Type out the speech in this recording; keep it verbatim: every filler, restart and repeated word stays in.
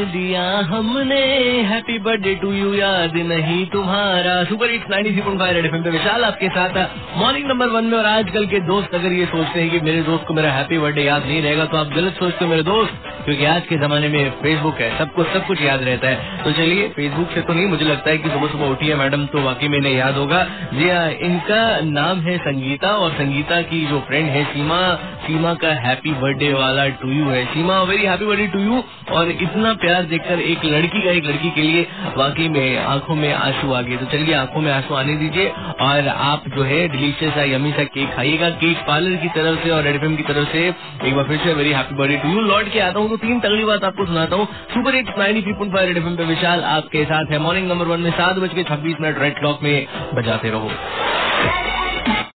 दिया हमने, happy birthday to you, याद नहीं तुम्हारा। Super hits ninety three point five red FM पे विशाल आपके साथ मॉर्निंग नंबर वन में। और आजकल के दोस्त अगर ये सोचते हैं कि मेरे दोस्त को मेरा हैप्पी बर्थडे याद नहीं रहेगा तो आप गलत सोचते हो मेरे दोस्त, क्योंकि आज के जमाने में फेसबुक है, सबको सब कुछ याद रहता है। तो चलिए, फेसबुक से तो नहीं, मुझे लगता है कि सुबह सुबह उठी है मैडम तो वाकई में इन्हें याद होगा। जी हाँ, इनका नाम है संगीता और संगीता की जो फ्रेंड है सीमा, सीमा का हैप्पी बर्थडे वाला टू यू है। Seema, very happy birthday to you. और इतना प्यार देखकर एक लड़की का एक लड़की के लिए वाकई में आंखों में आंसू आ गए। तो चलिए, आंखों में आंसू आने दीजिए और आप जो है डिलीशियस सा यमी सा केक खाइएगा, केक पार्लर की तरफ से और रेड एफएम की तरफ से। एक बार फिर से very happy birthday to you. लौट के आता हूँ तो तीन तगड़ी बात आपको सुनाता हूँ। Super hits ninety three point five red FM पे विशाल आपके साथ है मॉर्निंग नंबर वन में। सात बज के छब्बीस मिनट रेड क्लॉक में बजाते रहो।